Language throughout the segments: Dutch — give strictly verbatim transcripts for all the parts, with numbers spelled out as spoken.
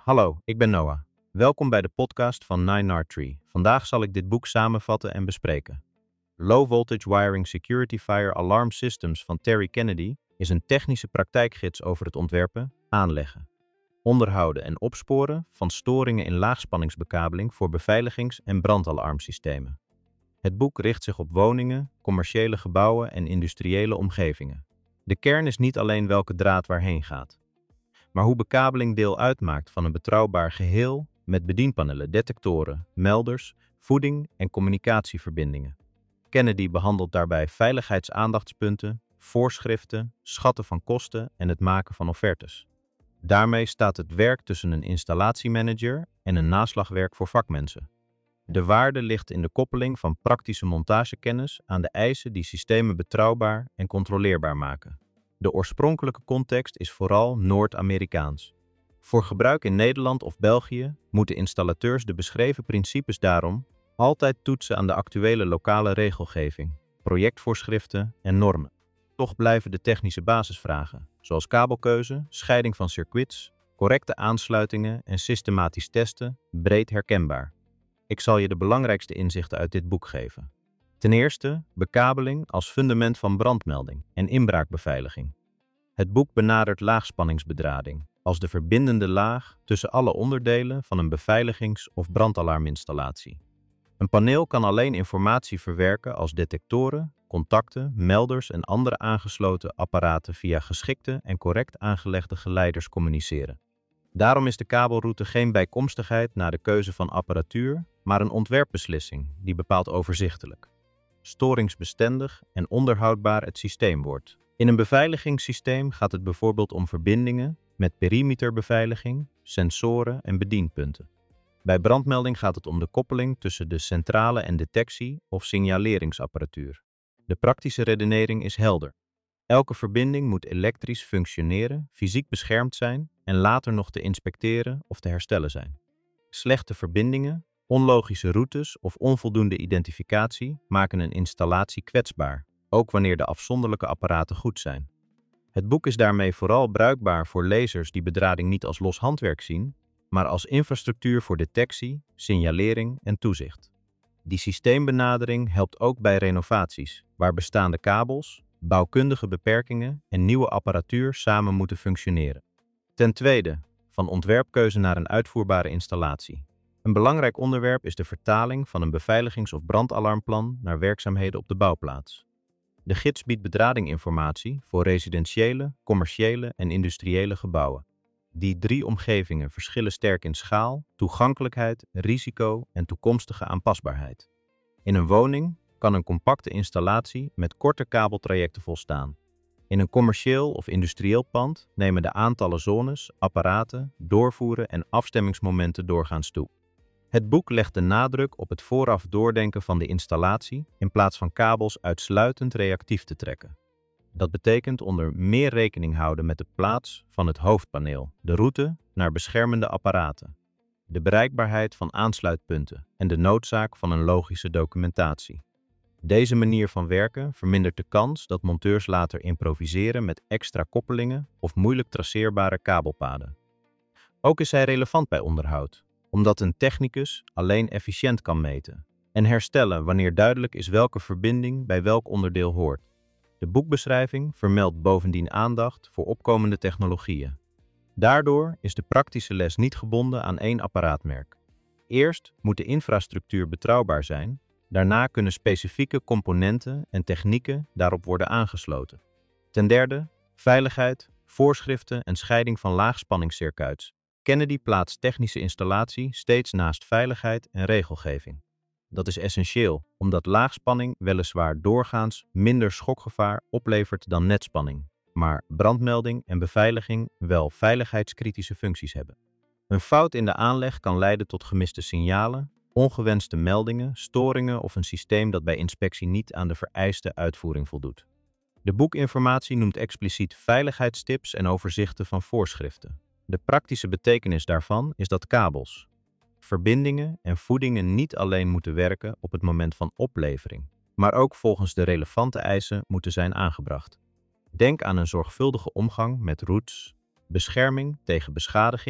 Hallo, ik ben Noah. Welkom bij de podcast van nine R Tree. Vandaag zal ik dit boek samenvatten en bespreken. Low Voltage Wiring Security Fire Alarm Systems van Terry Kennedy is een technische praktijkgids over het ontwerpen, aanleggen, onderhouden en opsporen van storingen in laagspanningsbekabeling voor beveiligings- en brandalarmsystemen. Het boek richt zich op woningen, commerciële gebouwen en industriële omgevingen. De kern is niet alleen welke draad waarheen gaat, maar hoe bekabeling deel uitmaakt van een betrouwbaar geheel met bedienpanelen, detectoren, melders, voeding en communicatieverbindingen. Kennedy behandelt daarbij veiligheidsaandachtspunten, voorschriften, schatten van kosten en het maken van offertes. Daarmee staat het werk tussen een installatiemanager en een naslagwerk voor vakmensen. De waarde ligt in de koppeling van praktische montagekennis aan de eisen die systemen betrouwbaar en controleerbaar maken. De oorspronkelijke context is vooral Noord-Amerikaans. Voor gebruik in Nederland of België moeten installateurs de beschreven principes daarom altijd toetsen aan de actuele lokale regelgeving, projectvoorschriften en normen. Toch blijven de technische basisvragen, zoals kabelkeuze, scheiding van circuits, correcte aansluitingen en systematisch testen, breed herkenbaar. Ik zal je de belangrijkste inzichten uit dit boek geven. Ten eerste, bekabeling als fundament van brandmelding en inbraakbeveiliging. Het boek benadert laagspanningsbedrading als de verbindende laag tussen alle onderdelen van een beveiligings- of brandalarminstallatie. Een paneel kan alleen informatie verwerken als detectoren, contacten, melders en andere aangesloten apparaten via geschikte en correct aangelegde geleiders communiceren. Daarom is de kabelroute geen bijkomstigheid na de keuze van apparatuur, maar een ontwerpbeslissing die bepaalt overzichtelijk, storingsbestendig en onderhoudbaar het systeem wordt. In een beveiligingssysteem gaat het bijvoorbeeld om verbindingen met perimeterbeveiliging, sensoren en bedienpunten. Bij brandmelding gaat het om de koppeling tussen de centrale en detectie- of signaleringsapparatuur. De praktische redenering is helder. Elke verbinding moet elektrisch functioneren, fysiek beschermd zijn en later nog te inspecteren of te herstellen zijn. Slechte verbindingen, onlogische routes of onvoldoende identificatie maken een installatie kwetsbaar, ook wanneer de afzonderlijke apparaten goed zijn. Het boek is daarmee vooral bruikbaar voor lezers die bedrading niet als los handwerk zien, maar als infrastructuur voor detectie, signalering en toezicht. Die systeembenadering helpt ook bij renovaties, waar bestaande kabels, bouwkundige beperkingen en nieuwe apparatuur samen moeten functioneren. Ten tweede, van ontwerpkeuze naar een uitvoerbare installatie. Een belangrijk onderwerp is de vertaling van een beveiligings- of brandalarmplan naar werkzaamheden op de bouwplaats. De gids biedt bedradinginformatie voor residentiële, commerciële en industriële gebouwen. Die drie omgevingen verschillen sterk in schaal, toegankelijkheid, risico en toekomstige aanpasbaarheid. In een woning kan een compacte installatie met korte kabeltrajecten volstaan. In een commercieel of industrieel pand nemen de aantallen zones, apparaten, doorvoeren en afstemmingsmomenten doorgaans toe. Het boek legt de nadruk op het vooraf doordenken van de installatie in plaats van kabels uitsluitend reactief te trekken. Dat betekent onder meer rekening houden met de plaats van het hoofdpaneel, de route naar beschermende apparaten, de bereikbaarheid van aansluitpunten en de noodzaak van een logische documentatie. Deze manier van werken vermindert de kans dat monteurs later improviseren met extra koppelingen of moeilijk traceerbare kabelpaden. Ook is hij relevant bij onderhoud, omdat een technicus alleen efficiënt kan meten en herstellen wanneer duidelijk is welke verbinding bij welk onderdeel hoort. De boekbeschrijving vermeldt bovendien aandacht voor opkomende technologieën. Daardoor is de praktische les niet gebonden aan één apparaatmerk. Eerst moet de infrastructuur betrouwbaar zijn, daarna kunnen specifieke componenten en technieken daarop worden aangesloten. Ten derde, veiligheid, voorschriften en scheiding van laagspanningscircuits. Kennedy plaatst technische installatie steeds naast veiligheid en regelgeving. Dat is essentieel, omdat laagspanning weliswaar doorgaans minder schokgevaar oplevert dan netspanning, maar brandmelding en beveiliging wel veiligheidskritische functies hebben. Een fout in de aanleg kan leiden tot gemiste signalen, ongewenste meldingen, storingen of een systeem dat bij inspectie niet aan de vereiste uitvoering voldoet. De boekinformatie noemt expliciet veiligheidstips en overzichten van voorschriften. De praktische betekenis daarvan is dat kabels, verbindingen en voedingen niet alleen moeten werken op het moment van oplevering, maar ook volgens de relevante eisen moeten zijn aangebracht. Denk aan een zorgvuldige omgang met routes, bescherming tegen beschadiging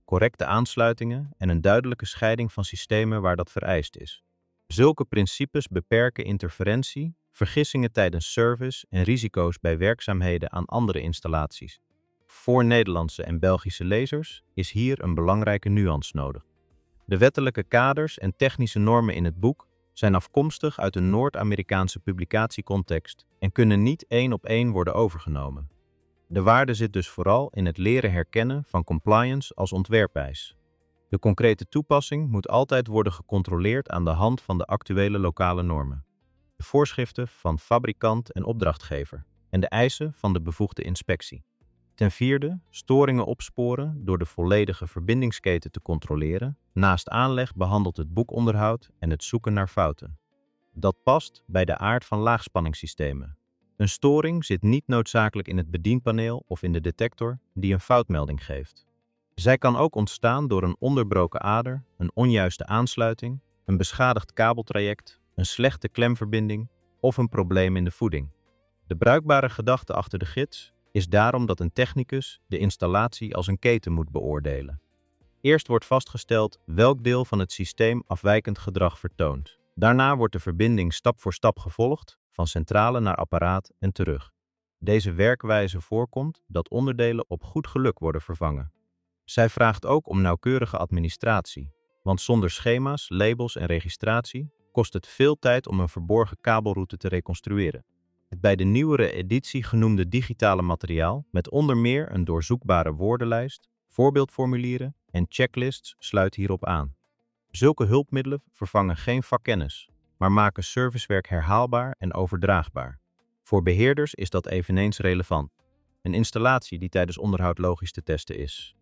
correcte aansluitingen en een duidelijke scheiding van systemen waar dat vereist is. Zulke principes beperken interferentie, vergissingen tijdens service en risico's bij werkzaamheden aan andere installaties. Voor Nederlandse en Belgische lezers is hier een belangrijke nuance nodig. De wettelijke kaders en technische normen in het boek zijn afkomstig uit een Noord-Amerikaanse publicatiecontext en kunnen niet één op één worden overgenomen. De waarde zit dus vooral in het leren herkennen van compliance als ontwerpeis. De concrete toepassing moet altijd worden gecontroleerd aan de hand van de actuele lokale normen, de voorschriften van fabrikant en opdrachtgever en de eisen van de bevoegde inspectie. Ten vierde, storingen opsporen door de volledige verbindingsketen te controleren. Naast aanleg behandelt het boek onderhoud en het zoeken naar fouten. Dat past bij de aard van laagspanningssystemen. Een storing zit niet noodzakelijk in het bedienpaneel of in de detector die een foutmelding geeft. Zij kan ook ontstaan door een onderbroken ader, een onjuiste aansluiting, een beschadigd kabeltraject, een slechte klemverbinding of een probleem in de voeding. De bruikbare gedachte achter de gids is daarom dat een technicus de installatie als een keten moet beoordelen. Eerst wordt vastgesteld welk deel van het systeem afwijkend gedrag vertoont. Daarna wordt de verbinding stap voor stap gevolgd, van centrale naar apparaat en terug. Deze werkwijze voorkomt dat onderdelen op goed geluk worden vervangen. Zij vraagt ook om nauwkeurige administratie, want zonder schema's, labels en registratie kost het veel tijd om een verborgen kabelroute te reconstrueren. Het bij de nieuwere editie genoemde digitale materiaal, met onder meer een doorzoekbare woordenlijst, voorbeeldformulieren en checklists, sluit hierop aan. Zulke hulpmiddelen vervangen geen vakkennis, maar maken servicewerk herhaalbaar en overdraagbaar. Voor beheerders is dat eveneens relevant. Een installatie die tijdens onderhoud logisch te testen is,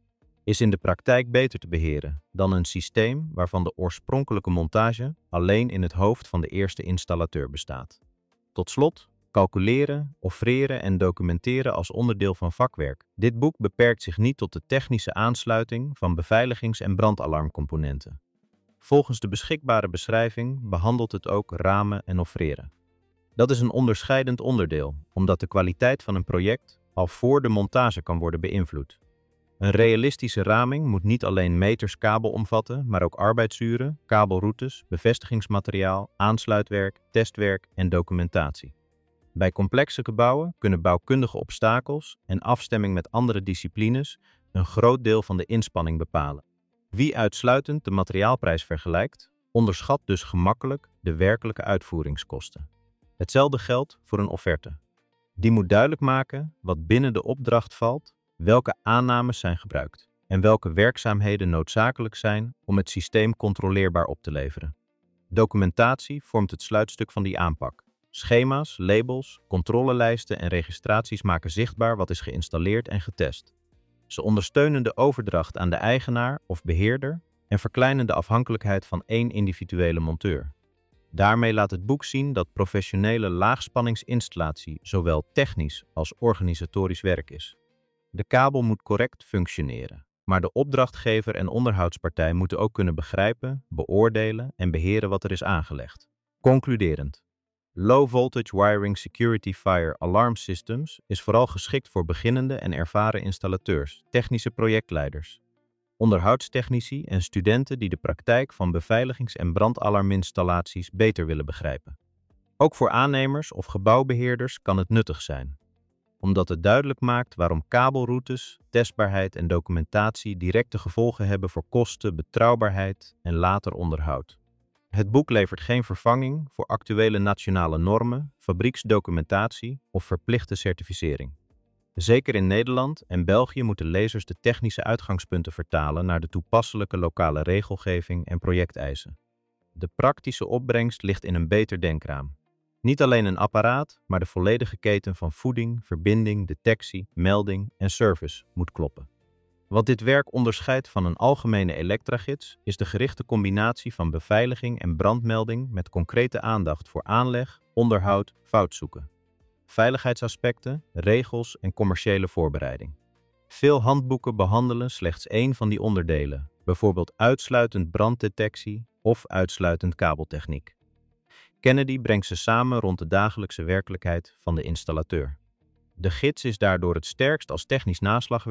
is in de praktijk beter te beheren dan een systeem waarvan de oorspronkelijke montage alleen in het hoofd van de eerste installateur bestaat. Tot slot, calculeren, offreren en documenteren als onderdeel van vakwerk. Dit boek beperkt zich niet tot de technische aansluiting van beveiligings- en brandalarmcomponenten. Volgens de beschikbare beschrijving behandelt het ook ramen en offreren. Dat is een onderscheidend onderdeel, omdat de kwaliteit van een project al voor de montage kan worden beïnvloed. Een realistische raming moet niet alleen meters kabel omvatten, maar ook arbeidsuren, kabelroutes, bevestigingsmateriaal, aansluitwerk, testwerk en documentatie. Bij complexe gebouwen kunnen bouwkundige obstakels en afstemming met andere disciplines een groot deel van de inspanning bepalen. Wie uitsluitend de materiaalprijs vergelijkt, onderschat dus gemakkelijk de werkelijke uitvoeringskosten. Hetzelfde geldt voor een offerte. Die moet duidelijk maken wat binnen de opdracht valt, welke aannames zijn gebruikt en welke werkzaamheden noodzakelijk zijn om het systeem controleerbaar op te leveren. Documentatie vormt het sluitstuk van die aanpak. Schema's, labels, controlelijsten en registraties maken zichtbaar wat is geïnstalleerd en getest. Ze ondersteunen de overdracht aan de eigenaar of beheerder en verkleinen de afhankelijkheid van één individuele monteur. Daarmee laat het boek zien dat professionele laagspanningsinstallatie zowel technisch als organisatorisch werk is. De kabel moet correct functioneren, maar de opdrachtgever en onderhoudspartij moeten ook kunnen begrijpen, beoordelen en beheren wat er is aangelegd. Concluderend. Low Voltage Wiring Security Fire Alarm Systems is vooral geschikt voor beginnende en ervaren installateurs, technische projectleiders, onderhoudstechnici en studenten die de praktijk van beveiligings- en brandalarminstallaties beter willen begrijpen. Ook voor aannemers of gebouwbeheerders kan het nuttig zijn, omdat het duidelijk maakt waarom kabelroutes, testbaarheid en documentatie directe gevolgen hebben voor kosten, betrouwbaarheid en later onderhoud. Het boek levert geen vervanging voor actuele nationale normen, fabrieksdocumentatie of verplichte certificering. Zeker in Nederland en België moeten lezers de technische uitgangspunten vertalen naar de toepasselijke lokale regelgeving en projecteisen. De praktische opbrengst ligt in een beter denkraam. Niet alleen een apparaat, maar de volledige keten van voeding, verbinding, detectie, melding en service moet kloppen. Wat dit werk onderscheidt van een algemene elektragids is de gerichte combinatie van beveiliging en brandmelding met concrete aandacht voor aanleg, onderhoud, foutzoeken, veiligheidsaspecten, regels en commerciële voorbereiding. Veel handboeken behandelen slechts één van die onderdelen, bijvoorbeeld uitsluitend branddetectie of uitsluitend kabeltechniek. Kennedy brengt ze samen rond de dagelijkse werkelijkheid van de installateur. De gids is daardoor het sterkst als technisch naslagwerk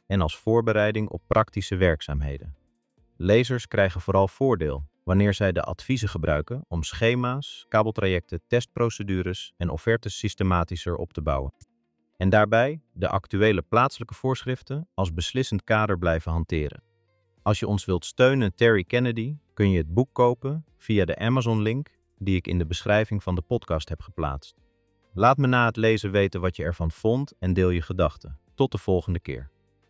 en als voorbereiding op praktische werkzaamheden. Lezers krijgen vooral voordeel wanneer zij de adviezen gebruiken om schema's, kabeltrajecten, testprocedures en offertes systematischer op te bouwen. En daarbij de actuele plaatselijke voorschriften als beslissend kader blijven hanteren. Als je ons wilt steunen, Terry Kennedy, kun je het boek kopen via de Amazon-link die ik in de beschrijving van de podcast heb geplaatst. Laat me na het lezen weten wat je ervan vond en deel je gedachten. Tot de volgende keer.